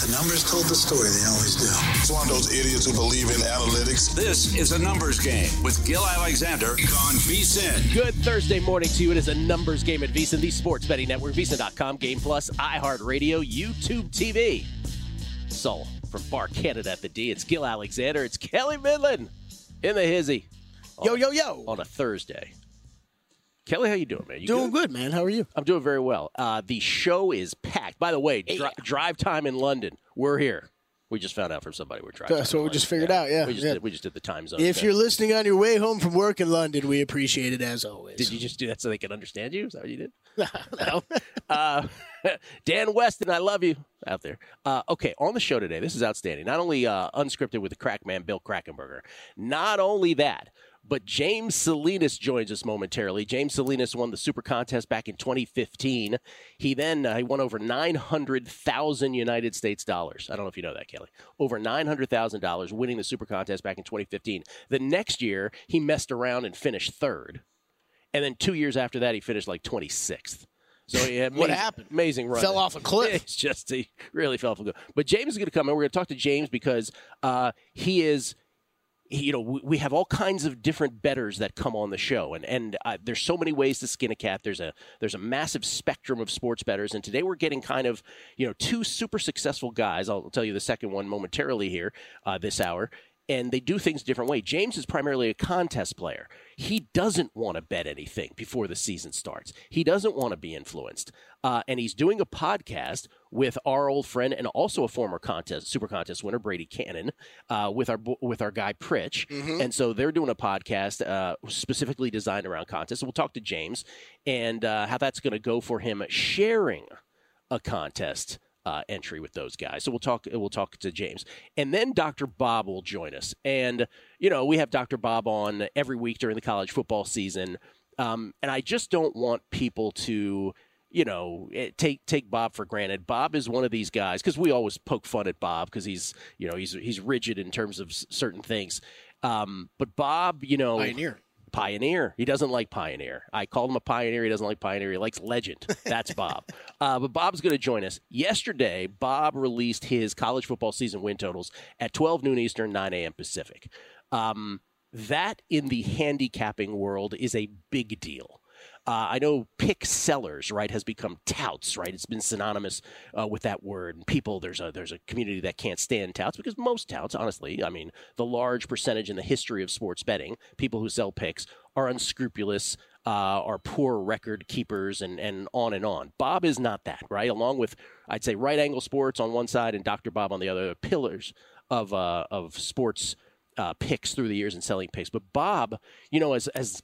The numbers told the story. They always do. It's one of those idiots who believe in analytics. This is A Numbers Game with Gil Alexander on VSiN. Good Thursday morning to you. It is A Numbers Game at VSiN, the sports betting network, VSiN.com, Game Plus, iHeartRadio, YouTube TV. So, from Bar Canada at the D, it's Gil Alexander. It's Kelly Midland in the hizzy. Yo. On a Thursday. Kelly, how you doing, man? You doing good, man. How are you? I'm doing very well. The show is packed. By the way, drive time in London. We're here. We just found out from somebody we're driving. That's what we just figured out, yeah. We just did the time zone. If you're listening on your way home from work in London, we appreciate it as always. Did you just do that so they can understand you? Is that what you did? No. Dan Weston, I love you out there. Okay, on the show today, this is outstanding. Not only unscripted with the crack man, Bill Krackomberger. Not only that, but James Salinas joins us momentarily. James Salinas won the Super Contest back in 2015. He then he won over $900,000 United States dollars. I don't know if you know that, Kelly. Over $900,000 winning the Super Contest back in 2015. The next year, he messed around and finished third. And then 2 years after that, he finished like 26th. So what happened? Amazing run. Fell off a cliff. It's just he really fell off a cliff. But James is going to come in. We're going to talk to James because he is. We have all kinds of different bettors that come on the show, and there's so many ways to skin a cat. There's a massive spectrum of sports bettors, and today we're getting kind of two super successful guys. I'll tell you the second one momentarily here this hour. And they do things a different way. James is primarily a contest player. He doesn't want to bet anything before the season starts. He doesn't want to be influenced. And he's doing a podcast with our old friend and also a former Super Contest winner, Brady Cannon, with our guy Pritch. Mm-hmm. And so they're doing a podcast specifically designed around contests. So we'll talk to James and how that's going to go for him sharing a contest entry with those guys. So we'll talk to James. And then Dr. Bob will join us. And, we have Dr. Bob on every week during the college football season. And I just don't want people to, take Bob for granted. Bob is one of these guys, because we always poke fun at Bob because he's rigid in terms of certain things. But Bob, Pioneer. He doesn't like Pioneer. I called him a Pioneer. He doesn't like Pioneer. He likes Legend. That's Bob. But Bob's going to join us. Yesterday, Bob released his college football season win totals at 12 noon Eastern, 9 a.m. Pacific. That in the handicapping world is a big deal. I know pick sellers, right, has become touts, right? It's been synonymous with that word. And people, there's a community that can't stand touts because most touts, honestly, I mean, the large percentage in the history of sports betting, people who sell picks are unscrupulous, are poor record keepers, and on and on. Bob is not that, right? Along with, I'd say, Right Angle Sports on one side and Dr. Bob on the other, pillars of sports picks through the years and selling picks. But Bob, as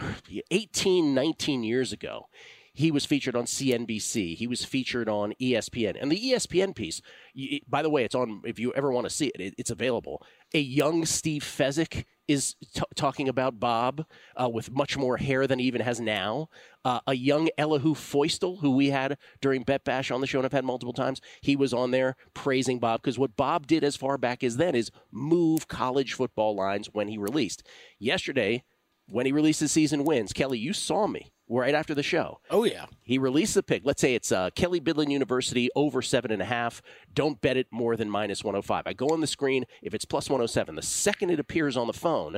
18, 19 years ago, he was featured on CNBC. He was featured on ESPN. And the ESPN piece, by the way, it's on, if you ever want to see it, it's available. A young Steve Fezzik is talking about Bob with much more hair than he even has now. A young Elihu Foistel, who we had during Bet Bash on the show and I've had multiple times, he was on there praising Bob because what Bob did as far back as then is move college football lines when he released. Yesterday, when he released his season wins, Kelly, you saw me right after the show. Oh, yeah. He released the pick. Let's say it's Kelly Bidlin University over 7.5. Don't bet it more than minus 105. I go on the screen. If it's plus 107, the second it appears on the phone,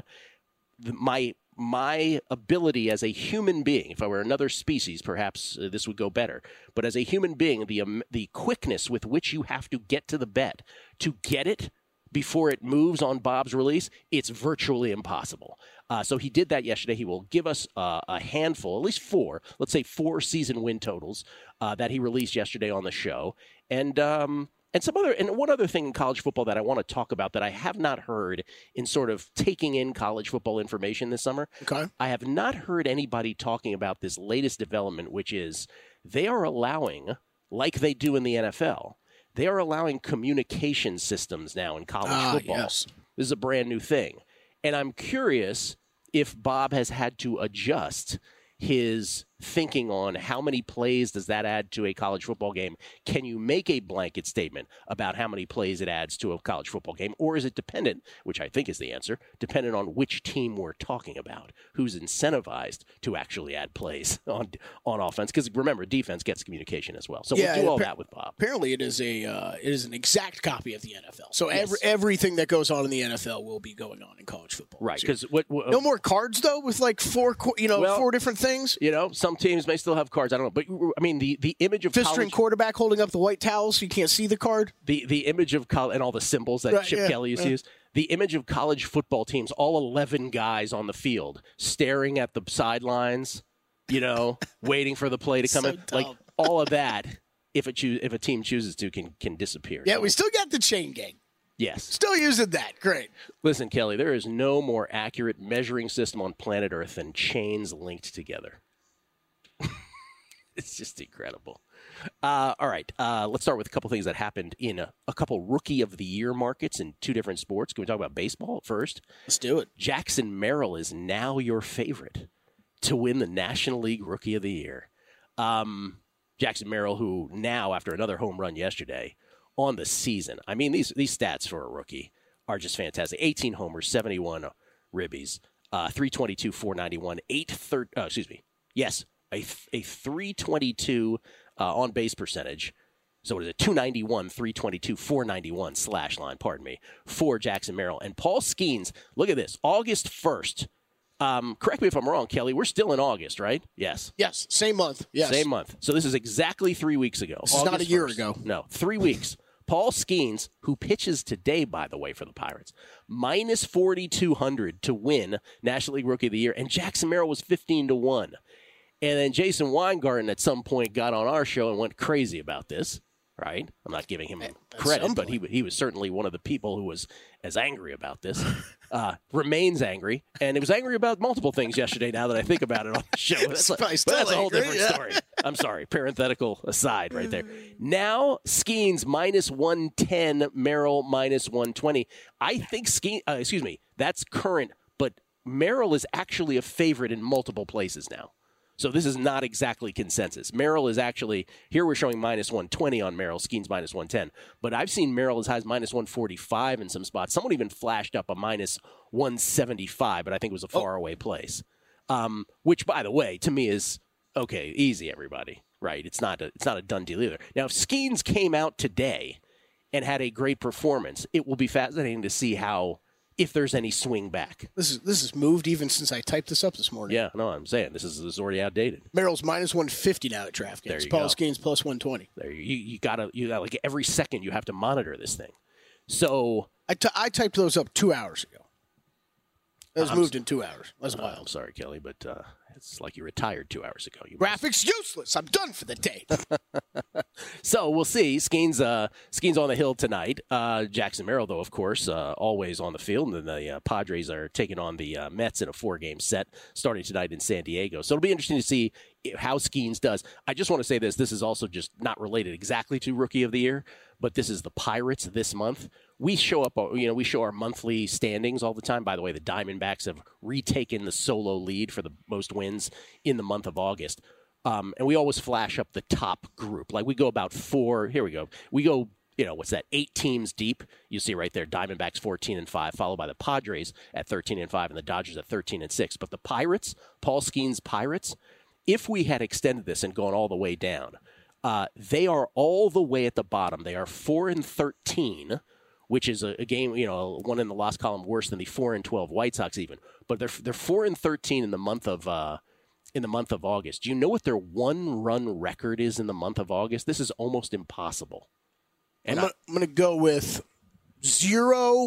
my ability as a human being, if I were another species, perhaps this would go better. But as a human being, the quickness with which you have to get to the bet, to get it before it moves on Bob's release, it's virtually impossible. So he did that yesterday. He will give us a handful, at least four, let's say 4 season win totals that he released yesterday on the show. And one other thing in college football that I want to talk about that I have not heard in sort of taking in college football information this summer. Okay. I have not heard anybody talking about this latest development, which is they are allowing, like they do in the NFL, they are allowing communication systems now in college football. Yes. This is a brand new thing. And I'm curious if Bob has had to adjust his thinking on how many plays does that add to a college football game? Can you make a blanket statement about how many plays it adds to a college football game? Or is it dependent, which I think is the answer, dependent on which team we're talking about, who's incentivized to actually add plays on offense? Because remember, defense gets communication as well. So we'll do all that with Bob. Apparently it is an exact copy of the NFL. So everything that goes on in the NFL will be going on in college football. Right. Because no more cards, though, with like four different things? Some teams may still have cards. I don't know. But, I mean, the image of fist-string quarterback holding up the white towels so you can't see the card. The image of college and all the symbols that Chip Kelly used to use. The image of college football teams, all 11 guys on the field, staring at the sidelines, waiting for the play to come in. Dumb. Like, all of that, if a team chooses to, can disappear. Yeah, we still got the chain gang. Yes. Still using that. Great. Listen, Kelly, there is no more accurate measuring system on planet Earth than chains linked together. It's just incredible. All right. Let's start with a couple things that happened in a couple Rookie of the Year markets in two different sports. Can we talk about baseball first? Let's do it. Jackson Merrill is now your favorite to win the National League Rookie of the Year. Jackson Merrill, who now, after another home run yesterday, on the season, I mean, these stats for a rookie are just fantastic. 18 homers, 71 ribbies, 322, 491, a 322 on base percentage. So what is it? 291, 322, 491 slash line, pardon me, for Jackson Merrill. And Paul Skeens, look at this, August 1st. Correct me if I'm wrong, Kelly. We're still in August, right? Yes. Yes. Same month. Yes. Same month. So this is exactly 3 weeks ago. This is not a year ago. No, 3 weeks. Paul Skeens, who pitches today, by the way, for the Pirates, minus 4,200 to win National League Rookie of the Year, and Jackson Merrill was 15-1. And then Jason Weingarten at some point got on our show and went crazy about this, right? I'm not giving him credit, but he was certainly one of the people who was as angry about this. Remains angry, and it was angry about multiple things yesterday now that I think about it on the show. That's a whole different story. I'm sorry. Parenthetical aside right there. Now, Skeens minus 110, Merrill minus 120. I think that's current, but Merrill is actually a favorite in multiple places now. So this is not exactly consensus. Merrill is actually, here we're showing minus 120 on Merrill, Skeens minus 110. But I've seen Merrill as high as minus 145 in some spots. Someone even flashed up a minus 175, but I think it was a faraway place. Which, by the way, to me is, okay, easy, everybody, right? It's not a done deal either. Now, if Skeens came out today and had a great performance, it will be fascinating to see if there's any swing back. This has moved even since I typed this up this morning. Yeah, no, I'm saying this is already outdated. Merrill's minus 150 now at DraftKings. There you Paul go. Skeens plus 120. There you got like every second you have to monitor this thing. So I typed those up 2 hours ago. It was moved in 2 hours. That's wild. I'm sorry, Kelly, but it's like you retired 2 hours ago. Graphics useless. I'm done for the day. So we'll see. Skeens on the hill tonight. Jackson Merrill, though, of course, always on the field. And the Padres are taking on the Mets in a 4-game set starting tonight in San Diego. So it'll be interesting to see how Skeens does. I just want to say this. This is also just not related exactly to Rookie of the Year, but this is the Pirates this month. We show up, we show our monthly standings all the time. By the way, the Diamondbacks have retaken the solo lead for the most wins in the month of August. And we always flash up the top group. Like we go about 4. Here we go. We go, 8 teams deep. You see right there, Diamondbacks 14-5, followed by the Padres at 13-5, and the Dodgers at 13-6. But the Pirates, Paul Skeens' Pirates, if we had extended this and gone all the way down, they are all the way at the bottom. They are 4-13. Which is a game, one in the loss column worse than the 4-12 White Sox even. But they're 4-13 in the month of August. Do you know what their one-run record is in the month of August? This is almost impossible. And I'm going to go with 0-9.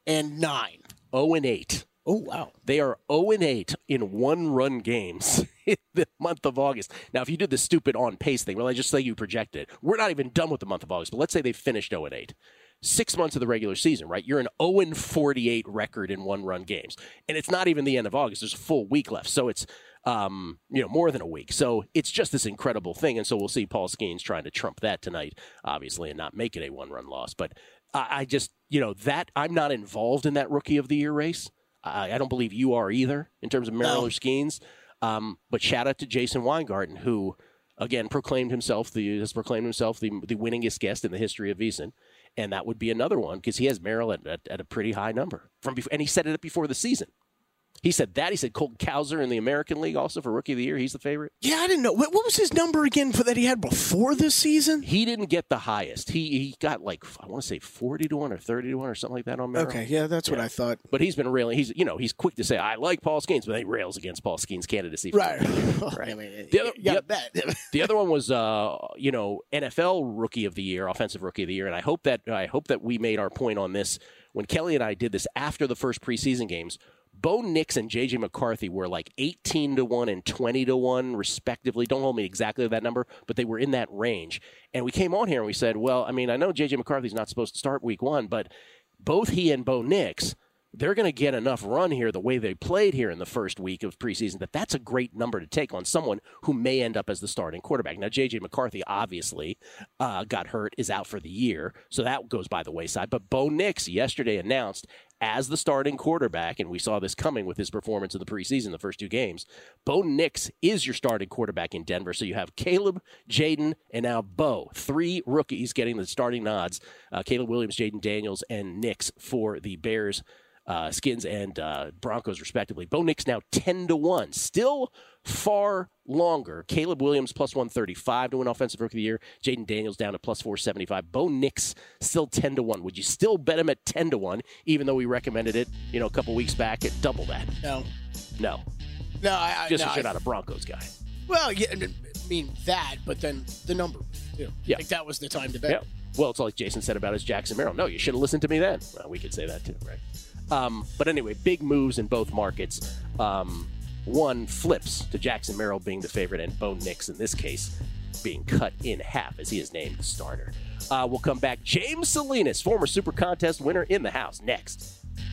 0-8. Oh, wow. They are 0-8 in one-run games in the month of August. Now, if you did the stupid on-pace thing, well, I just say you projected it. We're not even done with the month of August, but let's say they finished 0-8. 6 months of the regular season, right? You're an 0-48 record in one-run games. And it's not even the end of August. There's a full week left. So it's, more than a week. So it's just this incredible thing. And so we'll see Paul Skeens trying to trump that tonight, obviously, and not make it a one-run loss. But I just, that I'm not involved in that Rookie of the Year race. I don't believe you are either in terms of Merrill or Skeens. But shout out to Jason Weingarten, who, again, proclaimed himself the winningest guest in the history of VSiN. And that would be another one because he has Merrill at a pretty high number. And he said it before the season. He said that. He said Colton Cowser in the American League also for Rookie of the Year. He's the favorite. Yeah, I didn't know. What was his number again for that he had before this season? He didn't get the highest. He got I want to say 40 to 1 or 30 to 1 or something like that on Merrill. Okay, yeah, that's what I thought. But he's been railing. He's quick to say I like Paul Skeens, but he rails against Paul Skeens' candidacy. Right. Right. I mean, the other one was NFL Rookie of the Year, Offensive Rookie of the Year, and I hope that we made our point on this when Kelly and I did this after the first preseason games. Bo Nix and J.J. McCarthy were 18 to 1 and 20 to 1, respectively. Don't hold me exactly to that number, but they were in that range. And we came on here and we said, well, I mean, I know J.J. McCarthy's not supposed to start week 1, but both he and Bo Nix, they're going to get enough run here the way they played here in the first week of preseason that's a great number to take on someone who may end up as the starting quarterback. Now, J.J. McCarthy obviously got hurt, is out for the year, so that goes by the wayside. But Bo Nix yesterday announced as the starting quarterback, and we saw this coming with his performance in the preseason, the first 2 games. Bo Nix is your starting quarterback in Denver. So you have Caleb, Jaden, and now Bo. 3 rookies getting the starting nods. Caleb Williams, Jaden Daniels, and Nix for the Bears, Skins, and Broncos, respectively. Bo Nix now 10 to 1. Still far longer. Caleb Williams plus 135 to win Offensive Rookie of the Year. Jaden Daniels down to plus 475. Bo Nix still 10 to 1. Would you still bet him at 10 to 1, even though we recommended it, a couple weeks back at double that? No. Just because you're not a Broncos guy. Well, yeah, I mean that, but then the number too. Yeah. I think that was the time to bet. Yeah. Well, it's like Jason said about his Jackson Merrill. No, you should have listened to me then. Well, we could say that too, right? But anyway, big moves in both markets. One flips to Jackson Merrill being the favorite, and Bo Nix, in this case, being cut in half as he is named the starter. We'll come back. James Salinas, former Super Contest winner, in the house next.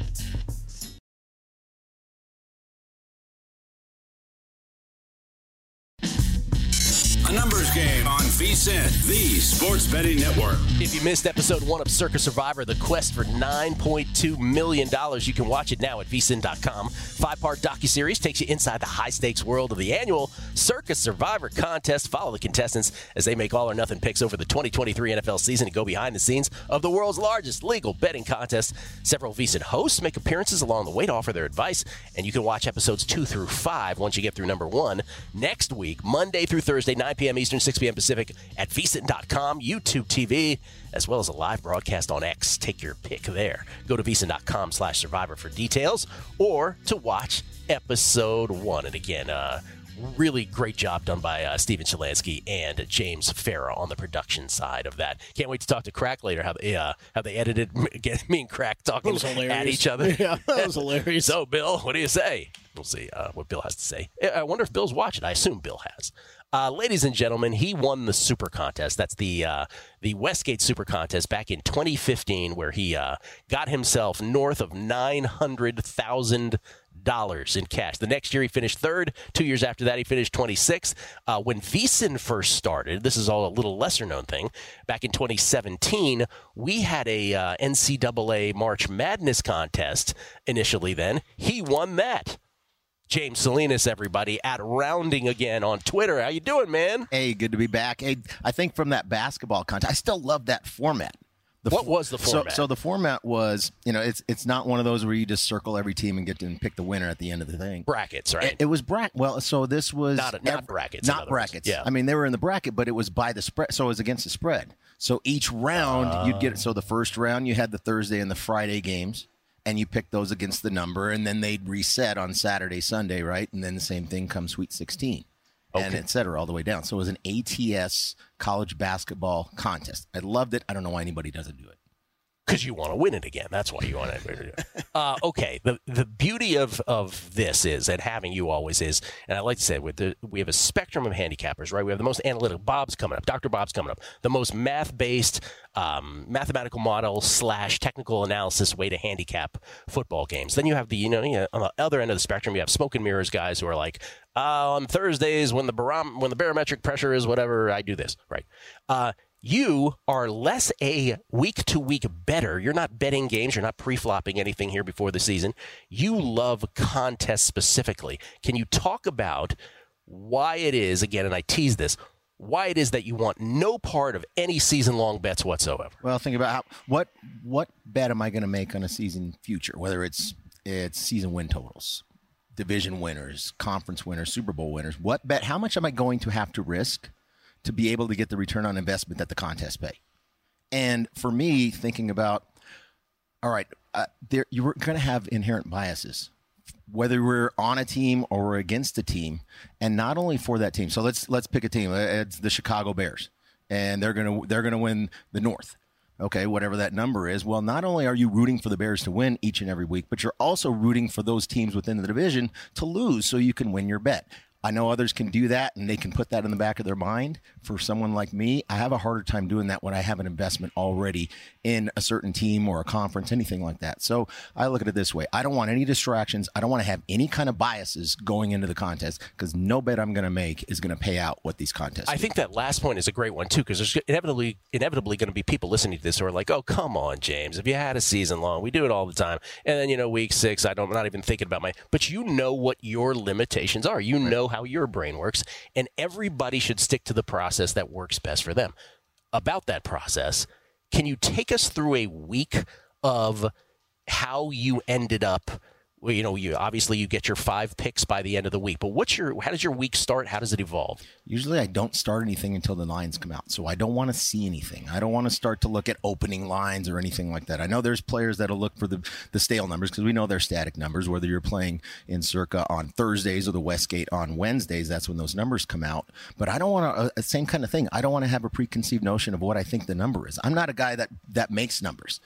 A numbers game on VSiN, the sports betting network. If you missed episode 1 of Circus Survivor, the quest for $9.2 million, you can watch it now at vsin.com. 5-part docuseries takes you inside the high-stakes world of the annual Circus Survivor contest. Follow the contestants as they make all-or-nothing picks over the 2023 NFL season and go behind the scenes of the world's largest legal betting contest. Several VSiN hosts make appearances along the way to offer their advice, and you can watch episodes 2 through 5 once you get through number 1 next week, Monday through Thursday, 9 p.m. Eastern, 6 p.m. Pacific at vsin.com, YouTube TV, as well as a live broadcast on X. Take your pick there. Go to vsin.com/survivor for details or to watch episode 1. And again, really great job done by Steven Shalansky and James Farah on the production side of that. Can't wait to talk to Crack later, how they edited me and Crack talking at each other. Yeah, that was hilarious. So, Bill, what do you say? We'll see what Bill has to say. I wonder if Bill's watching. I assume Bill has. Ladies and gentlemen, he won the Super Contest. That's the Westgate Super Contest back in 2015, where he got himself north of $900,000 in cash. The next year, he finished 3rd. 2 years after that, he finished 26th. When VSiN first started, this is all a little lesser-known thing, back in 2017, we had a NCAA March Madness contest initially then. He won that. James Salinas, everybody, at Rounding again on Twitter. How you doing, man? Hey, good to be back. Hey, I think from that basketball contest, I still love that format. What was the format? So the format was, it's not one of those where you just circle every team and get to pick the winner at the end of the thing. Brackets, right? It was bracket. Well, so this was not brackets. Not brackets. Yeah. I mean, they were in the bracket, but it was by the spread. So it was against the spread. So each round you'd get. So the first round you had the Thursday and the Friday games. And you pick those against the number, and then they'd reset on Saturday, Sunday, right? And then the same thing comes Sweet 16, and et cetera, all the way down. So it was an ATS college basketball contest. I loved it. I don't know why anybody doesn't do it. Because you want to win it again. That's why you want to do it. Okay. The beauty of this is, and having you always is, and I like to say, we have a spectrum of handicappers, right? We have the most analytical. Bob's coming up. Dr. Bob's coming up. The most math-based, mathematical model / technical analysis way to handicap football games. Then you have on the other end of the spectrum, you have smoke and mirrors guys who are like, on Thursdays when the barometric pressure is whatever, I do this, right? You are less a week-to-week bettor. You're not betting games. You're not pre-flopping anything here before the season. You love contests specifically. Can you talk about why it is, again, and I tease this, why it is that you want no part of any season-long bets whatsoever? Well, think about what bet am I going to make on a season future, whether it's season win totals, division winners, conference winners, Super Bowl winners. What bet? How much am I going to have to risk to be able to get the return on investment that the contests pay? And for me, thinking about, all right, you're going to have inherent biases, whether we're on a team or we're against a team, and not only for that team. So let's pick a team. It's the Chicago Bears, and they're gonna win the North. Okay, whatever that number is. Well, not only are you rooting for the Bears to win each and every week, but you're also rooting for those teams within the division to lose so you can win your bet. I know others can do that, and they can put that in the back of their mind. For someone like me, I have a harder time doing that when I have an investment already in a certain team or a conference, anything like that. So I look at it this way. I don't want any distractions. I don't want to have any kind of biases going into the contest, because no bet I'm going to make is going to pay out what these contests do. I think that last point is a great one, too, because there's inevitably going to be people listening to this who are like, oh, come on, James. If you had a season long, we do it all the time. And then, week 6, I'm not even thinking about but you know what your limitations are. You know how your brain works, and everybody should stick to the process that works best for them. About that process, can you take us through a week of how you ended up? Well, you obviously you get your 5 picks by the end of the week, but how does your week start? How does it evolve? Usually I don't start anything until the lines come out. So I don't want to see anything. I don't want to start to look at opening lines or anything like that. I know there's players that'll look for the stale numbers, because we know they're static numbers, whether you're playing in Circa on Thursdays or the Westgate on Wednesdays, that's when those numbers come out. But I don't want same kind of thing. I don't want to have a preconceived notion of what I think the number is. I'm not a guy that makes numbers.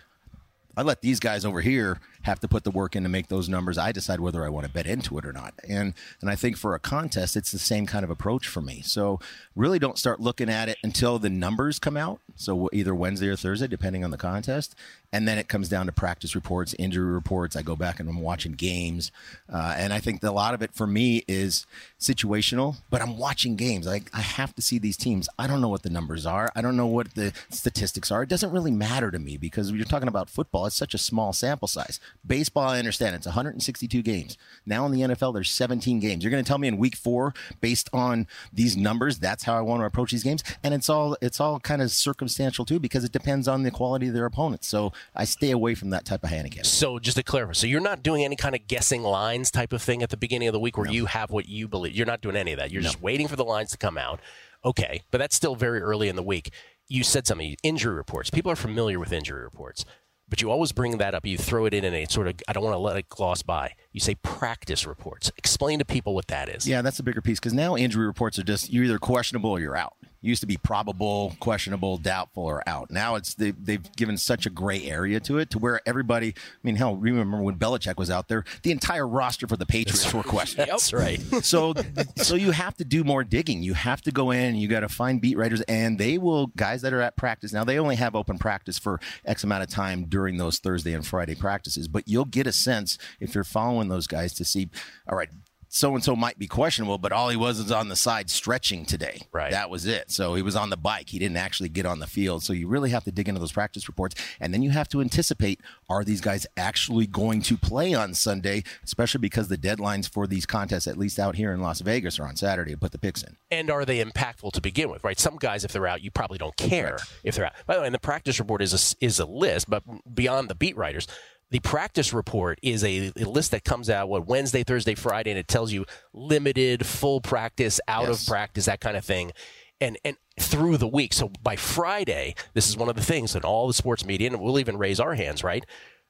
I let these guys over here have to put the work in to make those numbers. I decide whether I want to bet into it or not. And I think for a contest, it's the same kind of approach for me. So really don't start looking at it until the numbers come out. So either Wednesday or Thursday, depending on the contest. And then it comes down to practice reports, injury reports. I go back and I'm watching games. And I think that a lot of it for me is situational, but I'm watching games. I have to see these teams. I don't know what the numbers are. I don't know what the statistics are. It doesn't really matter to me, because when you're talking about football, it's such a small sample size. Baseball, I understand. It's 162 games. Now in the NFL, there's 17 games. You're going to tell me in week 4, based on these numbers, that's how I want to approach these games? And it's all kind of circumstantial too, because it depends on the quality of their opponents. So I stay away from that type of handicap. So just to clarify, so you're not doing any kind of guessing lines type of thing at the beginning of the week where you have what you believe. You're not doing any of that. You're just waiting for the lines to come out. Okay, but that's still very early in the week. You said something, injury reports. People are familiar with injury reports, but you always bring that up. You throw it in a sort of, I don't want to let it gloss by. You say practice reports. Explain to people what that is. Yeah, that's a bigger piece, because now injury reports are just, you're either questionable or you're out. It used to be probable, questionable, doubtful, or out. Now they've given such a gray area to it, to where everybody, hell, remember when Belichick was out there, the entire roster for the Patriots were questioned. That's right. So you have to do more digging. You have to go in, and you got to find beat writers, and guys that are at practice, now they only have open practice for X amount of time during those Thursday and Friday practices, but you'll get a sense, if you're following those guys, to see, all right, so-and-so might be questionable, but all he was on the side stretching today. Right. That was it. So he was on the bike. He didn't actually get on the field. So you really have to dig into those practice reports. And then you have to anticipate, are these guys actually going to play on Sunday, especially because the deadlines for these contests, at least out here in Las Vegas, are on Saturday to put the picks in. And are they impactful to begin with, right? Some guys, if they're out, you probably don't care if they're out. By the way, and the practice report is a list, but beyond the beat writers, the practice report is a list that comes out Wednesday, Thursday, Friday, and it tells you limited, full practice, out of practice, that kind of thing, and through the week. So by Friday, this is one of the things that all the sports media, and we'll even raise our hands, right?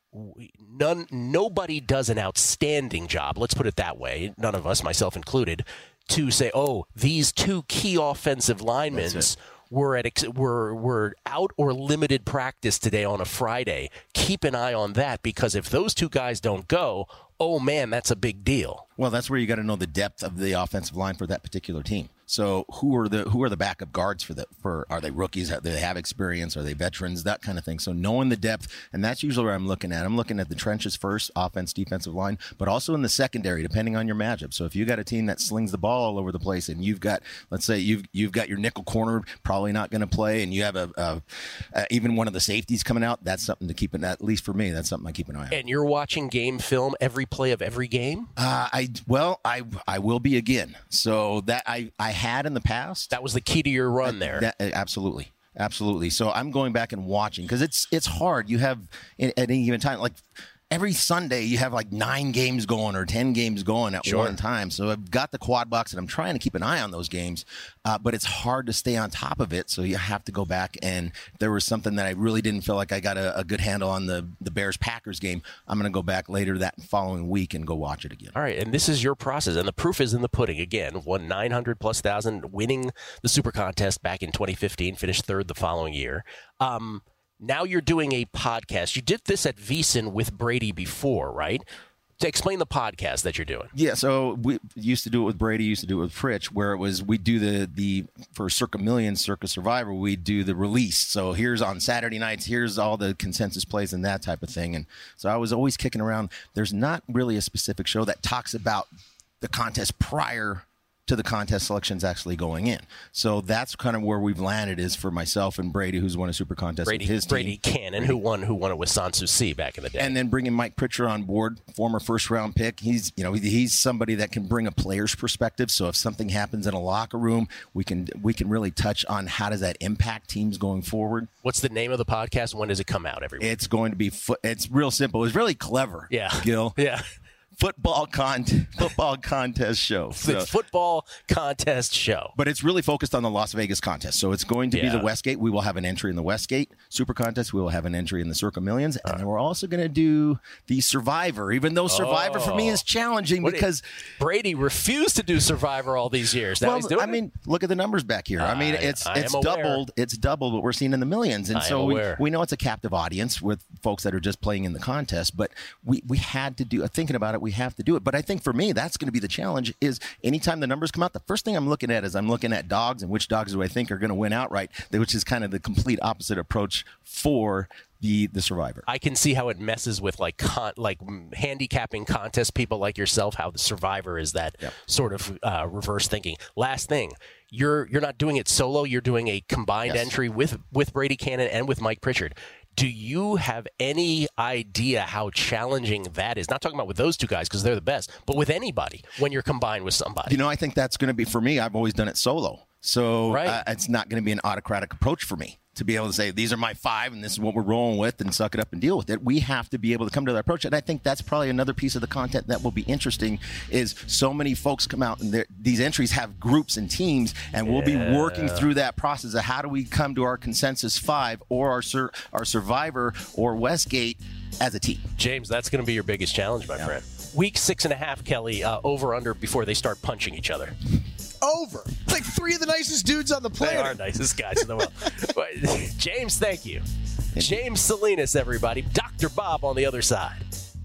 Nobody does an outstanding job, let's put it that way, none of us, myself included, to say, oh, these 2 key offensive linemen were out or limited practice today on a Friday. Keep an eye on that, because if those 2 guys don't go, oh, man, that's a big deal. Well, that's where you got to know the depth of the offensive line for that particular team. So who are the backup guards for are they rookies? Do they have experience? Are they veterans? That kind of thing. So knowing the depth, and that's usually where I'm looking at. I'm looking at the trenches first, offense, defensive line, but also in the secondary, depending on your matchup. So if you got a team that slings the ball all over the place, and you've got, let's say you've got your nickel corner probably not going to play, and you have even one of the safeties coming out, that's something to keep an, at least for me, that's something I keep an eye on. And you're watching game film every play of every game? I will be again. So that I had in the past. That was the key to your run there. Absolutely. So I'm going back and watching because it's hard. You have at any given time, like every Sunday, you have like 9 games going or 10 games going at one time. So I've got the quad box and I'm trying to keep an eye on those games, but it's hard to stay on top of it. So you have to go back, and if there was something that I really didn't feel like I got a good handle on the Bears-Packers game, I'm going to go back later that following week and go watch it again. All right, and this is your process, and the proof is in the pudding. Again, won 900,000+, winning the Super Contest back in 2015, finished third the following year. Now you're doing a podcast. You did this at VSiN with Brady before, right? To explain the podcast that you're doing. Yeah, so we used to do it with Brady, used to do it with Pritch, where it was we do the for Circa Millions, Circa Survivor, we do the release. So here's on Saturday nights, here's all the consensus plays and that type of thing. And so I was always kicking around. There's not really a specific show that talks about the contest prior to the contest selections actually going in. So that's kind of where we've landed, is for myself and Brady, who's won a Super Contest with his team. Brady Cannon, who won it with Sanssouci back in the day. And then bringing Mike Pritchard on board, former first-round pick. He's somebody that can bring a player's perspective. So if something happens in a locker room, we can really touch on how does that impact teams going forward. What's the name of the podcast? When does it come out every week? It's going to be it's real simple. It's really clever. Yeah. Gil. Yeah. Football contest show. The football contest show. But it's really focused on the Las Vegas contest. So it's going to be the Westgate. We will have an entry in the Westgate Super Contest. We will have an entry in the Circa Millions. And then we're also going to do the Survivor, even though Survivor for me is challenging because Brady refused to do Survivor all these years. Now he's doing it. I mean, look at the numbers back here. I mean, it's doubled. It's doubled what we're seeing in the millions. And so we know it's a captive audience with folks that are just playing in the contest. But we had to do, thinking about it, we have to do it. But I think for me, that's going to be the challenge, is anytime the numbers come out, the first thing I'm looking at is I'm looking at dogs and which dogs do I think are going to win outright, which is kind of the complete opposite approach for the Survivor. I can see how it messes with like handicapping contest people like yourself, how the Survivor is that sort of reverse thinking. Last thing, you're not doing it solo. You're doing a combined entry with Brady Cannon and with Mike Pritchard. Do you have any idea how challenging that is? Not talking about with those two guys because they're the best, but with anybody when you're combined with somebody. I think that's going to be, for me, I've always done it solo. So it's not going to be an autocratic approach for me to be able to say, these are my 5 and this is what we're rolling with, and suck it up and deal with it. We have to be able to come to that approach. And I think that's probably another piece of the content that will be interesting, is so many folks come out and these entries have groups and teams, and we'll be working through that process of how do we come to our consensus 5 or our Survivor or Westgate as a team. James, that's going to be your biggest challenge, my friend. Week 6.5, Kelly, over under before they start punching each other. Over. It's like 3 of the nicest dudes on the planet. They are nicest guys in the world. James, thank you. James Salinas, everybody. Dr. Bob on the other side.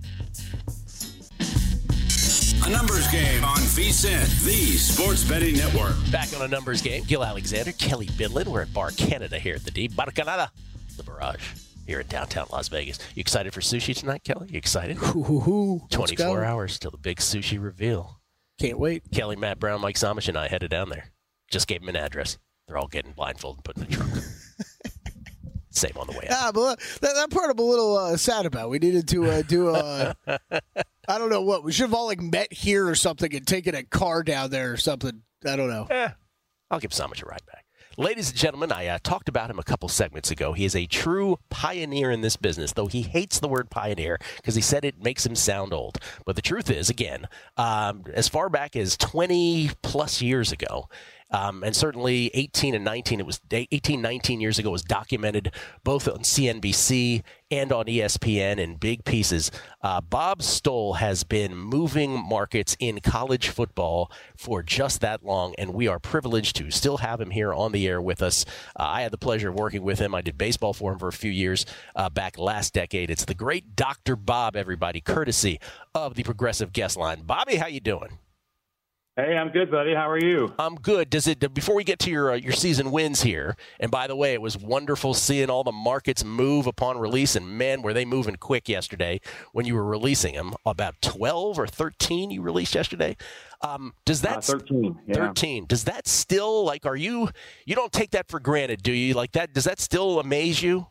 A numbers game on VSiN, the Sports Betting Network. Back on a numbers game. Gil Alexander, Kelly Bidlin. We're at Bar Canada here at the D. Bar Canada, the Barrage, here in downtown Las Vegas. You excited for sushi tonight, Kelly? You excited? 24 hours till the big sushi reveal. Can't wait. Kelly, Matt Brown, Mike Samish, and I headed down there. Just gave them an address. They're all getting blindfolded and put in the trunk. Same on the way out. But that part I'm a little sad about. We needed to do I don't know what. We should have all met here or something and taken a car down there or something. I don't know. I'll give Samish a ride back. Ladies and gentlemen, I talked about him a couple segments ago. He is a true pioneer in this business, though he hates the word pioneer because he said it makes him sound old. But the truth is, again, as far back as 20-plus years ago, And certainly 18 and 19, it was 18, 19 years ago, was documented both on CNBC and on ESPN in big pieces. Bob Stoll has been moving markets in college football for just that long, and we are privileged to still have him here on the air with us. I had the pleasure of working with him. I did baseball for him for a few years back last decade. It's the great Dr. Bob, everybody, courtesy of the Progressive Guest Line. Bobby, how you doing? Hey, I'm good, buddy. How are you? I'm good. Before we get to your season wins here, and by the way, it was wonderful seeing all the markets move upon release, and man, were they moving quick yesterday when you were releasing them. About 12 or 13 you released yesterday. Does that 13? Yeah. 13. Does that still you don't take that for granted, do you? Like that? Does that still amaze you?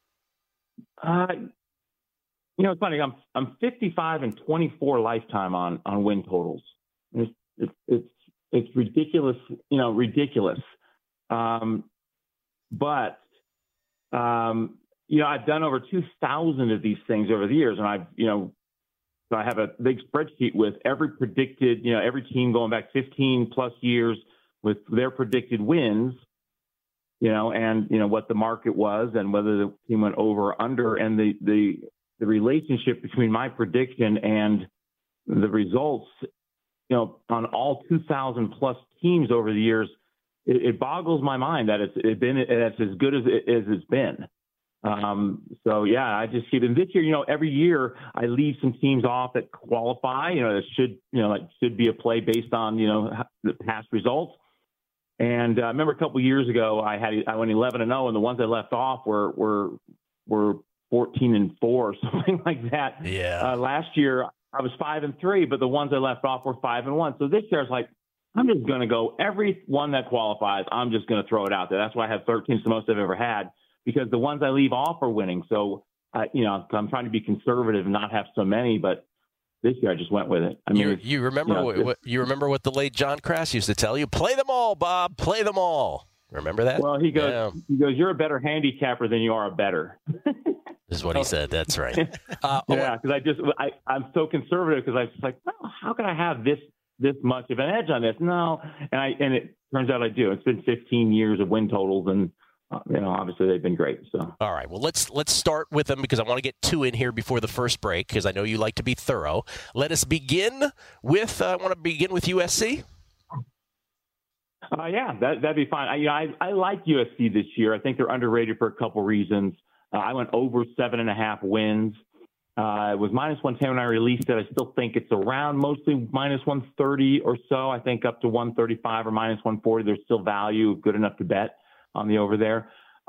It's funny. I'm 55 and 24 lifetime on win totals. It's ridiculous, ridiculous. But I've done over 2,000 of these things over the years, and so I have a big spreadsheet with every predicted, every team going back 15 plus years with their predicted wins, and what the market was and whether the team went over or under, and the relationship between my prediction and the results. On all 2,000 plus teams over the years, it boggles my mind that it's as good as it's been. I just keep. And this year, every year I leave some teams off that qualify. That should be a play based on the past results. And I remember a couple years ago I went 11-0, and the ones I left off were 14-4 or something like that. Yeah. Last year I was 5-3, but the ones I left off were 5-1. So this year I was like, I'm just going to go every one that qualifies. I'm just going to throw it out there. That's why I have 13. It's the most I've ever had, because the ones I leave off are winning. So, I'm trying to be conservative and not have so many, but this year I just went with it. I mean, you remember you remember what the late John Crass used to tell you? Play them all, Bob. Play them all. Remember that? Well, he goes, you're a better handicapper than you are a bettor. Is what he said. That's right. Because I'm so conservative, because I was just like, well, how can I have this much of an edge on this? No, and it turns out I do. It's been 15 years of win totals, and obviously they've been great. So all right, well let's start with them, because I want to get two in here before the first break, because I know you like to be thorough. Let us begin with USC. That'd be fine. I like USC this year. I think they're underrated for a couple reasons. I went over 7.5 wins. It was -110 when I released it. I still think it's around mostly -130 or so. I think up to 135 or -140. There's still value, good enough to bet on the over there.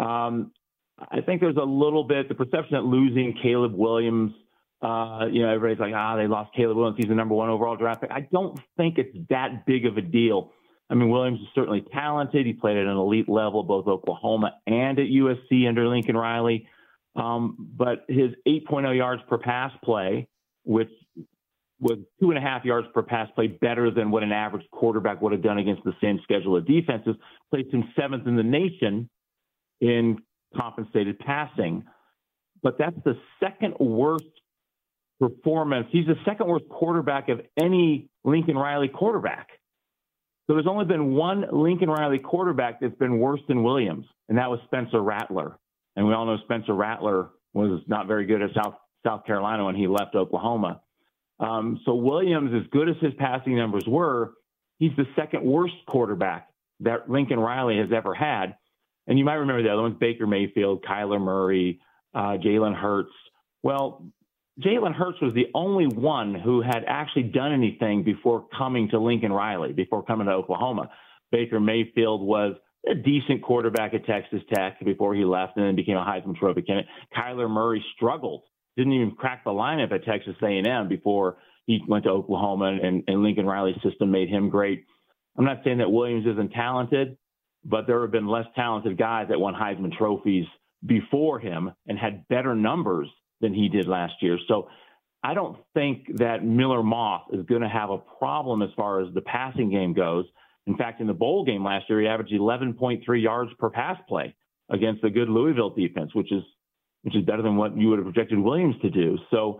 I think there's a little bit, the perception that losing Caleb Williams, everybody's like, they lost Caleb Williams. He's the number 1 overall draft pick. I don't think it's that big of a deal. I mean, Williams is certainly talented. He played at an elite level, both Oklahoma and at USC under Lincoln Riley. But his 8.0 yards per pass play, which was 2.5 yards per pass play better than what an average quarterback would have done against the same schedule of defenses, placed him 7th in the nation in compensated passing. But that's the second worst performance. He's the second worst quarterback of any Lincoln Riley quarterback. So there's only been one Lincoln Riley quarterback that's been worse than Williams, and that was Spencer Rattler. And we all know Spencer Rattler was not very good at South Carolina when he left Oklahoma. So Williams, as good as his passing numbers were, he's the second worst quarterback that Lincoln Riley has ever had. And you might remember the other ones, Baker Mayfield, Kyler Murray, Jalen Hurts. Well, Jalen Hurts was the only one who had actually done anything before coming to Lincoln Riley, before coming to Oklahoma. Baker Mayfield was a decent quarterback at Texas Tech before he left and then became a Heisman Trophy candidate. Kyler Murray struggled, didn't even crack the lineup at Texas A&M before he went to Oklahoma, and Lincoln Riley's system made him great. I'm not saying that Williams isn't talented, but there have been less talented guys that won Heisman trophies before him and had better numbers than he did last year. So I don't think that Miller Moss is going to have a problem as far as the passing game goes. In fact, in the bowl game last year, he averaged 11.3 yards per pass play against a good Louisville defense, which is better than what you would have projected Williams to do. So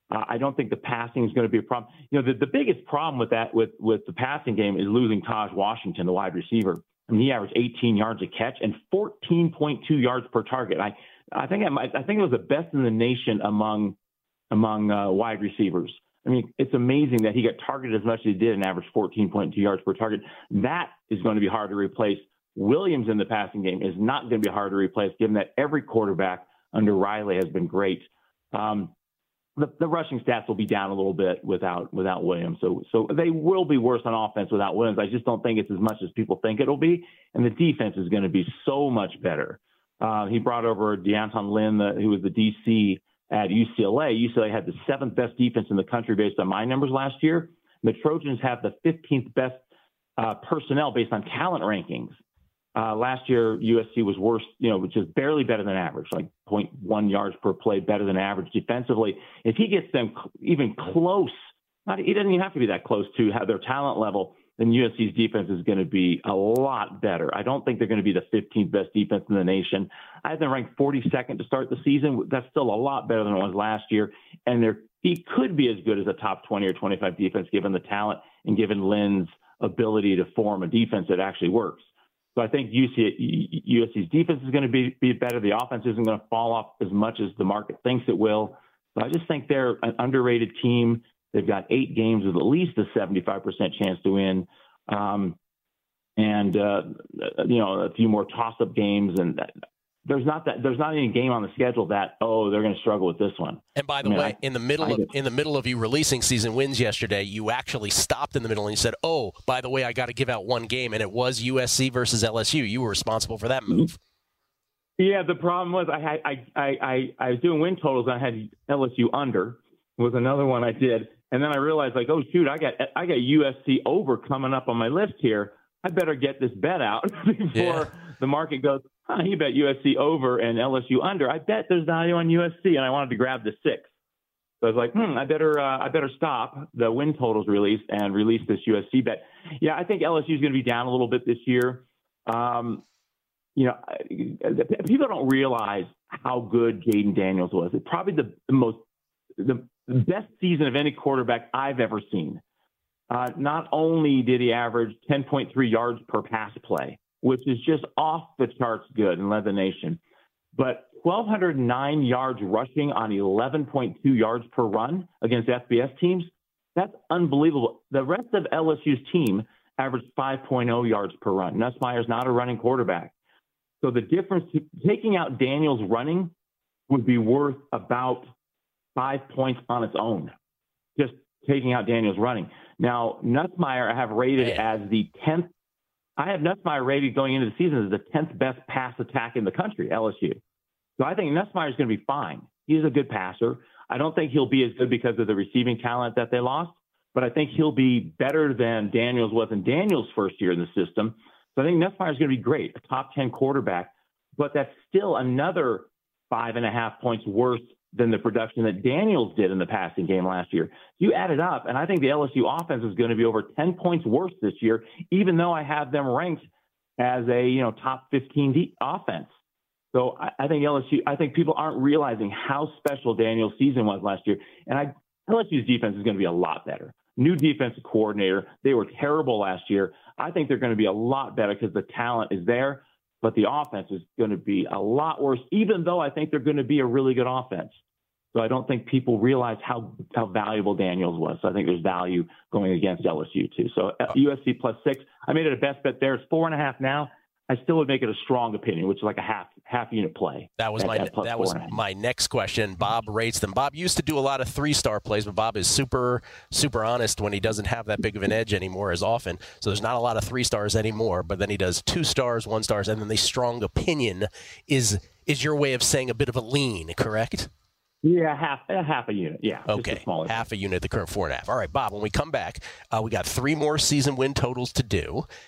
I don't think the passing is going to be a problem. The biggest problem with that, with the passing game, is losing Taj Washington, the wide receiver. I mean, he averaged 18 yards a catch and 14.2 yards per target. I think it was the best in the nation among wide receivers. I mean, it's amazing that he got targeted as much as he did and averaged 14.2 yards per target. That is going to be hard to replace. Williams in the passing game is not going to be hard to replace, given that every quarterback under Riley has been great. The rushing stats will be down a little bit without Williams. So they will be worse on offense without Williams. I just don't think it's as much as people think it'll be. And the defense is going to be so much better. He brought over Deonton Lynn, who was the DC at UCLA. UCLA had the 7th best defense in the country based on my numbers last year. The Trojans have the 15th best personnel based on talent rankings. Last year, USC was worse, which is barely better than average, like 0.1 yards per play better than average defensively. If he gets them even close, he doesn't even have to be that close to have their talent level, then USC's defense is going to be a lot better. I don't think they're going to be the 15th best defense in the nation. I have them ranked 42nd to start the season. That's still a lot better than it was last year. And he could be as good as a top 20 or 25 defense, given the talent and given Lynn's ability to form a defense that actually works. So I think USC's defense is going to be better. The offense isn't going to fall off as much as the market thinks it will. So I just think they're an underrated team. They've got 8 games with at least a 75% chance to win, and a few more toss-up games. And there's not any game on the schedule that they're going to struggle with this one. And by the way, in the middle of you releasing season wins yesterday, you actually stopped in the middle and you said, "Oh, by the way, I got to give out one game," and it was USC versus LSU. You were responsible for that move. Yeah, the problem was I was doing win totals and I had LSU under was another one I did, and then I realized oh shoot, I got USC over coming up on my list here. I better get this bet out before the market goes. You bet USC over and LSU under. I bet there's value on USC, and I wanted to grab the 6. So I was like, I better stop the win totals release and release this USC bet. Yeah, I think LSU is going to be down a little bit this year. People don't realize how good Jaden Daniels was. It's probably the best season of any quarterback I've ever seen. Not only did he average 10.3 yards per pass play, which is just off the charts good and led the nation, but 1,209 yards rushing on 11.2 yards per run against FBS teams. That's unbelievable. The rest of LSU's team averaged 5.0 yards per run. Nussmeier's not a running quarterback. So the difference, taking out Daniels running would be worth about 5 points on its own, just taking out Daniels running. Now, Nussmeier I have rated as the 10th. I have Nussmeier rated going into the season as the 10th best pass attack in the country, LSU. So I think Nussmeier is going to be fine. He's a good passer. I don't think he'll be as good because of the receiving talent that they lost, but I think he'll be better than Daniels was in Daniels' first year in the system. So I think Nussmeier is going to be great, a top 10 quarterback, but that's still another 5.5 points worse than the production that Daniels did in the passing game last year. You add it up, and I think the LSU offense is going to be over 10 points worse this year, even though I have them ranked as a top 15 offense. So I think people aren't realizing how special Daniels' season was last year, and LSU's defense is going to be a lot better. New defensive coordinator. They were terrible last year. I think they're going to be a lot better because the talent is there, but the offense is going to be a lot worse, even though I think they're going to be a really good offense. So I don't think people realize how valuable Daniels was. So I think there's value going against LSU too. So USC +6. I made it a best bet there. It's 4.5 now. I still would make it a strong opinion, which is like a half unit play. That was my next question. Bob rates them. Bob used to do a lot of 3-star plays, but Bob is super, super honest when he doesn't have that big of an edge anymore as often. So there's not a lot of 3 stars anymore, but then he does 2 stars, 1 stars, and then the strong opinion is your way of saying a bit of a lean, correct? Yeah, half a unit. Yeah. Okay, half a unit, the current 4.5. All right, Bob, when we come back, we got 3 more season win totals to do,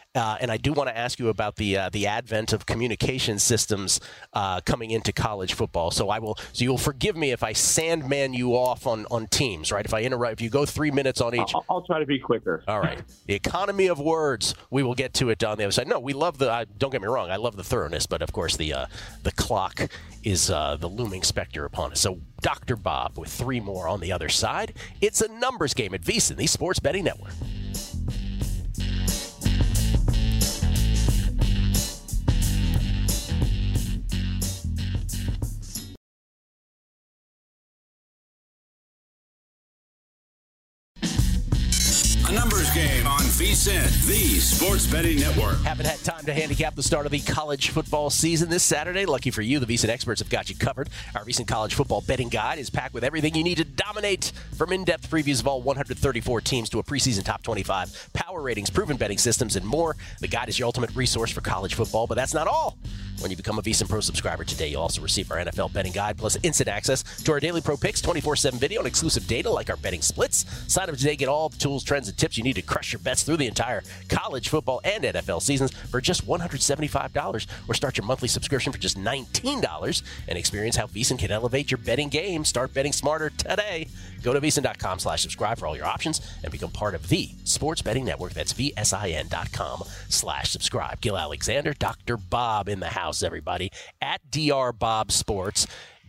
and I do want to ask you about the advent of communication systems coming into college football. So you'll forgive me if I sandman you off on teams, right? If I interrupt, if you go 3 minutes on each. I'll try to be quicker. All right. The economy of words. We will get to it on the other side. No, we love don't get me wrong. I love the thoroughness, but of course the clock is the looming specter upon us. So Dr. Bob with 3 more on the other side. It's a numbers game at VSiN, the Sports Betting Network. A numbers game on VSiN, the Sports Betting Network. Haven't had time to handicap the start of the college football season this Saturday. Lucky for you, the VSiN experts have got you covered. Our VSiN college football betting guide is packed with everything you need to dominate, from in-depth previews of all 134 teams to a preseason top 25, power ratings, proven betting systems, and more. The guide is your ultimate resource for college football, but that's not all. When you become a VSiN Pro subscriber today, you'll also receive our NFL betting guide, plus instant access to our daily pro picks, 24/7 video, and exclusive data like our betting splits. Sign up today, get all the tools, trends, and tips you need to crush your bets through the entire college football and NFL seasons for just $175, or start your monthly subscription for just $19 and experience how VSiN can elevate your betting game. Start betting smarter today. Go to VSiN.com/subscribe for all your options and become part of the Sports Betting Network. That's VSIN.com/subscribe. Gil Alexander, Dr. Bob in the house, everybody, at DR Bob Sports.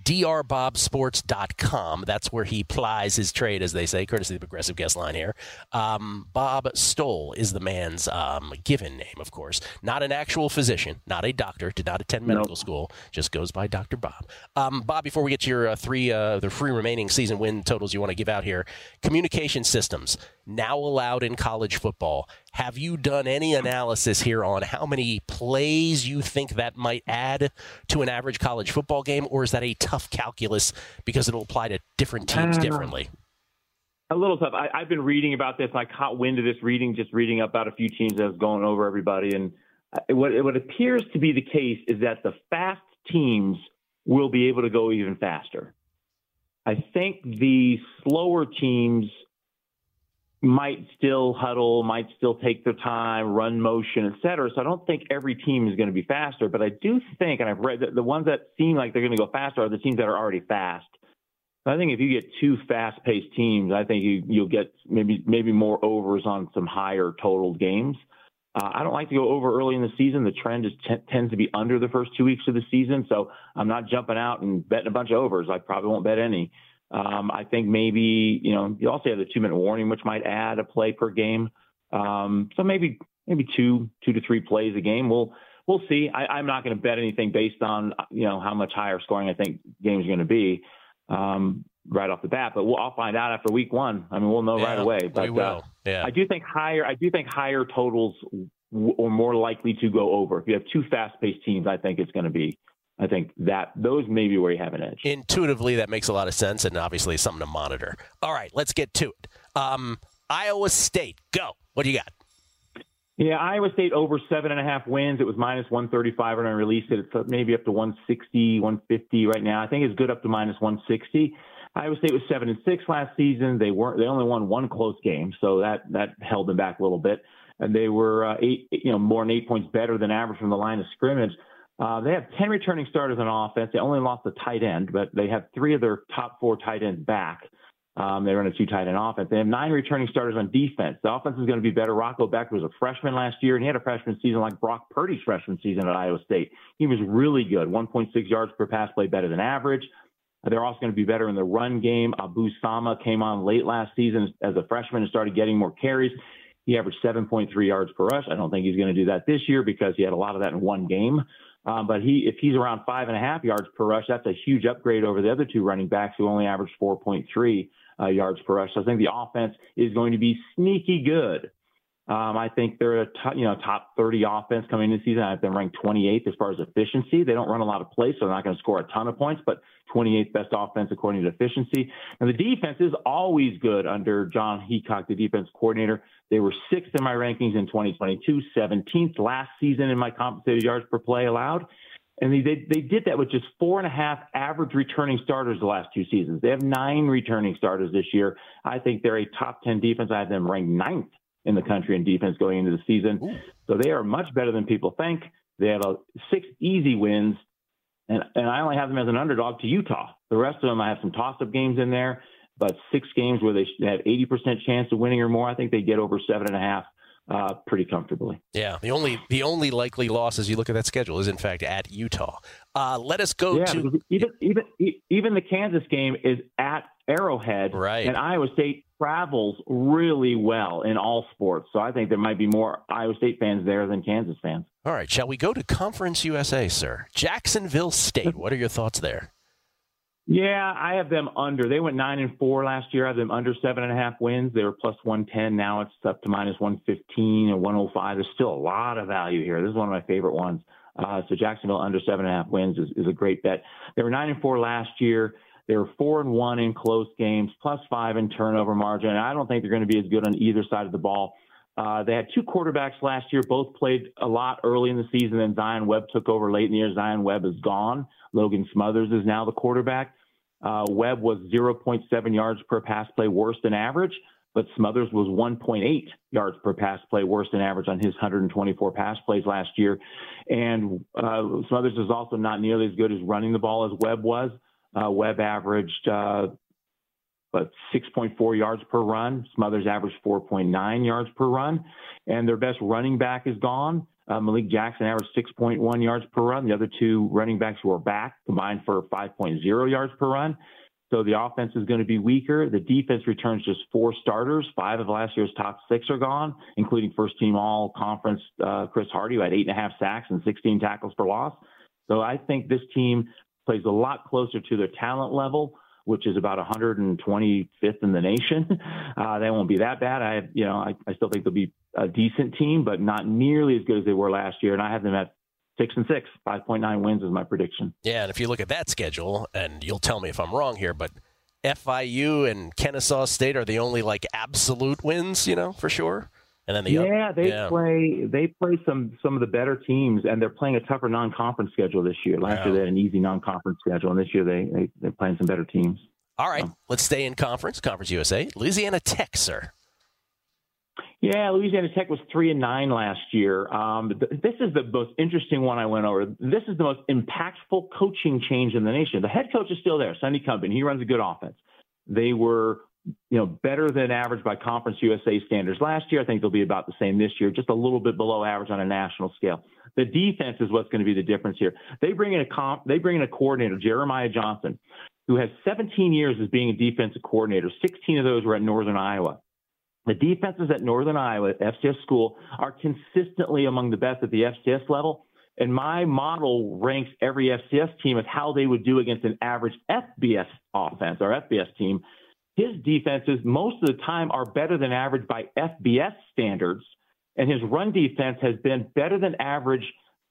drbobsports.com. That's where he plies his trade, as they say, courtesy of the Progressive Guest line here. Bob Stoll is the man's given name, of course. Not an actual physician, not a doctor, did not attend medical school, just goes by Dr. Bob. Bob, before we get to your the free remaining season win totals you want to give out here, communication systems, now allowed in college football. Have you done any analysis here on how many plays you think that might add to an average college football game, or is that a tough calculus because it'll apply to different teams differently? A little tough. I've been reading about this, and I caught wind of this reading about a few teams that was going over everybody. And what appears to be the case is that the fast teams will be able to go even faster. I think the slower teams might still huddle, might still take their time, run motion, et cetera. So I don't think every team is going to be faster, but I do think, and I've read that the ones that seem like they're going to go faster are the teams that are already fast. I think if you get 2 fast-paced teams, I think you'll get maybe more overs on some higher totaled games. I don't like to go over early in the season. The trend tends to be under the first 2 weeks of the season, so I'm not jumping out and betting a bunch of overs. I probably won't bet any. I think maybe, you also have the 2-minute warning, which might add a play per game. So maybe 2 to 3 plays a game. We'll see. I'm not going to bet anything based on, how much higher scoring I think games are going to be right off the bat, but I'll find out after week 1. I mean, we'll know right away. But we will. Yeah. I do think higher totals are more likely to go over. If you have 2 fast-paced teams, I think that those may be where you have an edge. Intuitively, that makes a lot of sense, and obviously something to monitor. All right, let's get to it. Iowa State, go. What do you got? Yeah, Iowa State over 7.5 wins. It was minus 135 when I released it. It's maybe up to 160, 150 right now. I think it's good up to minus 160. Iowa State was 7-6 last season. They only won 1 close game, so that held them back a little bit. And they were more than 8 points better than average from the line of scrimmage. They have 10 returning starters on offense. They only lost a tight end, but they have 3 of their top 4 tight ends back. They run a 2 tight end offense. They have 9 returning starters on defense. The offense is going to be better. Rocco Beck was a freshman last year, and he had a freshman season like Brock Purdy's freshman season at Iowa State. He was really good, 1.6 yards per pass play, better than average. They're also going to be better in the run game. Abu Sama came on late last season as a freshman and started getting more carries. He averaged 7.3 yards per rush. I don't think he's going to do that this year because he had a lot of that in 1 game. But if he's around 5.5 yards per rush, that's a huge upgrade over the other 2 running backs who only averaged 4.3 yards per rush. So I think the offense is going to be sneaky good. I think they're a top 30 offense coming into the season. I have them ranked 28th as far as efficiency. They don't run a lot of plays, so they're not going to score a ton of points, but 28th best offense according to efficiency. And the defense is always good under John Heacock, the defense coordinator. They were 6th in my rankings in 2022, 17th last season in my compensated yards per play allowed. And they did that with just 4.5 average returning starters the last 2 seasons. They have 9 returning starters this year. I think they're a top 10 defense. I have them ranked 9th in the country in defense going into the season. Ooh. So they are much better than people think. They have 6 easy wins, and I only have them as an underdog to Utah. The rest of them, I have some toss-up games in there, but 6 games where they have 80% chance of winning or more. I think they get over 7.5 pretty comfortably. Yeah, the only likely loss as you look at that schedule is in fact at Utah. Let us go to even the Kansas game is at Arrowhead, right? And Iowa State travels really well in all sports, so I think there might be more Iowa State fans there than Kansas fans. All right, shall we go to Conference USA, sir? Jacksonville State. What are your thoughts there? Yeah, I have them under. They went 9-4 last year. I have them under 7.5 wins. They were plus 110. Now it's up to minus 115 or 105. There's still a lot of value here. This is one of my favorite ones. So Jacksonville under 7.5 wins is a great bet. They were 9-4 last year. They were 4-1 in close games, plus 5 in turnover margin. And I don't think they're going to be as good on either side of the ball. They had 2 quarterbacks last year. Both played a lot early in the season. Then Zion Webb took over late in the year. Zion Webb is gone. Logan Smothers is now the quarterback. Webb was 0.7 yards per pass play worse than average, but Smothers was 1.8 yards per pass play worse than average on his 124 pass plays last year. And Smothers is also not nearly as good as running the ball as Webb was. Webb averaged 6.4 yards per run. Smothers averaged 4.9 yards per run. And their best running back is gone. Malik Jackson averaged 6.1 yards per run. The other 2 running backs who are back combined for 5.0 yards per run. So the offense is going to be weaker. The defense returns just 4 starters. 5 of last year's top 6 are gone, including first-team all-conference Chris Hardy, who had 8.5 sacks and 16 tackles for loss. So I think this team plays a lot closer to their talent level, which is about 125th in the nation. They won't be that bad. I still think they'll be a decent team, but not nearly as good as they were last year. And I have them at 6-6, 5.9 wins is my prediction. Yeah, and if you look at that schedule, and you'll tell me if I'm wrong here, but FIU and Kennesaw State are the only absolute wins, for sure. And then they play some of the better teams, and they're playing a tougher non-conference schedule this year. Last year they had an easy non-conference schedule, and this year they're playing some better teams. All right, let's stay in Conference USA. Louisiana Tech, sir. Yeah, Louisiana Tech was 3-9 last year. This is the most interesting one I went over. This is the most impactful coaching change in the nation. The head coach is still there, Sonny Cumbin. He runs a good offense. They were better than average by Conference USA standards last year. I think they'll be about the same this year, just a little bit below average on a national scale. The defense is what's going to be the difference here. They bring in a coordinator, Jeremiah Johnson, who has 17 years as being a defensive coordinator. 16 of those were at Northern Iowa. The defenses at Northern Iowa, at FCS school, are consistently among the best at the FCS level. And my model ranks every FCS team as how they would do against an average FBS offense or FBS team. His defenses most of the time are better than average by FBS standards, and his run defense has been better than an average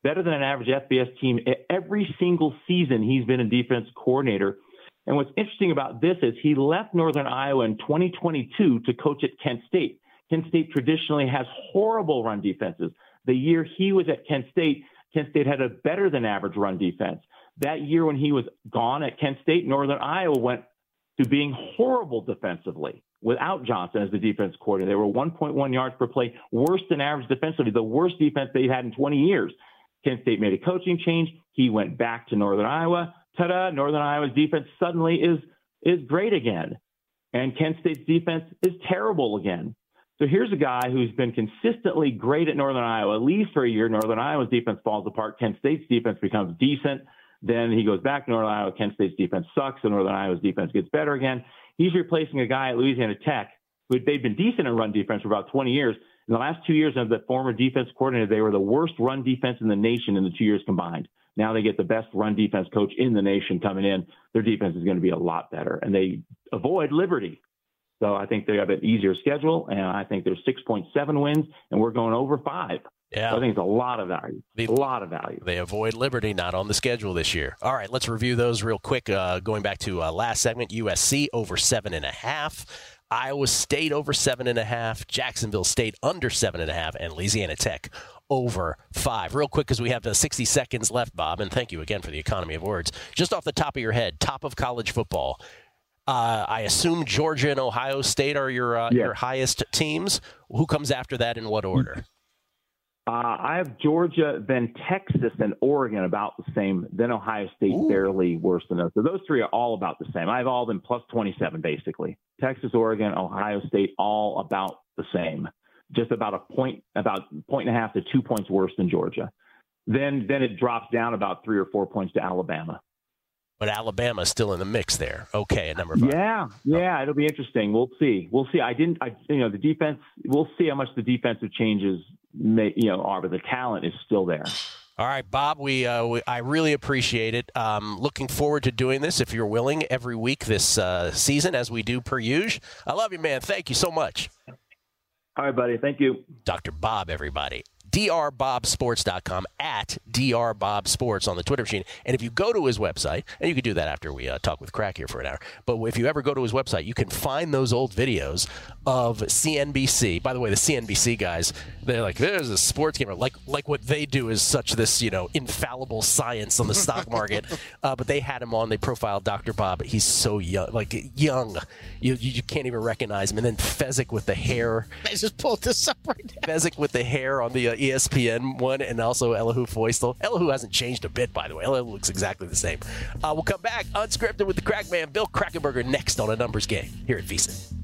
FBS team every single season he's been a defense coordinator. And what's interesting about this is he left Northern Iowa in 2022 to coach at Kent State. Kent State traditionally has horrible run defenses. The year he was at Kent State had a better than average run defense. That year when he was gone at Kent State, Northern Iowa went to being horrible defensively without Johnson as the defense coordinator. They were 1.1 yards per play, worse than average defensively, the worst defense they've had in 20 years. Kent State made a coaching change. He went back to Northern Iowa. Ta-da, Northern Iowa's defense suddenly is great again. And Kent State's defense is terrible again. So here's a guy who's been consistently great at Northern Iowa. At least for a year, Northern Iowa's defense falls apart. Kent State's defense becomes decent. Then he goes back to Northern Iowa. Kent State's defense sucks, and Northern Iowa's defense gets better again. He's replacing a guy at Louisiana Tech who they've been decent in run defense for about 20 years. In the last 2 years of the former defense coordinator, they were the worst run defense in the nation in the 2 years combined. Now they get the best run defense coach in the nation coming in. Their defense is going to be a lot better, and they avoid Liberty. So I think they have an easier schedule, and I think there's 6.7 wins, and we're going over 5. Yeah. So I think it's a lot of value. They avoid Liberty, not on the schedule this year. All right, let's review those real quick. Going back to last segment, USC over 7.5. Iowa State over 7.5, Jacksonville State under 7.5, and Louisiana Tech over 5. Real quick, because we have 60 seconds left, Bob, and thank you again for the economy of words. Just off the top of your head, top of college football, I assume Georgia and Ohio State are your highest teams. Who comes after that in what order? I have Georgia, then Texas and Oregon about the same, then Ohio State barely worse than those. So those three are all about the same. I have all of them plus 27, basically. Texas, Oregon, Ohio State, all about the same. Just about a point and a half to 2 points worse than Georgia. Then it drops down about 3 or 4 points to Alabama. But Alabama's still in the mix there. Okay, at number 5. Yeah, it'll be interesting. We'll see. The defense. We'll see how much the defensive changes are, but the talent is still there. All right, Bob, I really appreciate it. Looking forward to doing this, if you're willing, every week this season, as we do per usual. I love you, man. Thank you so much. All right, buddy. Thank you. Dr. Bob, everybody. drbobsports.com, at drbobsports on the Twitter machine. And if you go to his website, and you can do that after we talk with Crack here for an hour, but if you ever go to his website, you can find those old videos of CNBC. By the way, the CNBC guys, they're like, there's a sports gamer. Like what they do is such this, infallible science on the stock market. But they had him on. They profiled Dr. Bob. He's so young. You can't even recognize him. And then Fezzik with the hair. I just pulled this up right now. Fezzik with the hair on the ESPN one, and also Elihu Feustel. Elihu hasn't changed a bit, by the way. Elihu looks exactly the same. We'll come back unscripted with the Crack Man, Bill Krackomberger, next on A Numbers Game here at VSiN.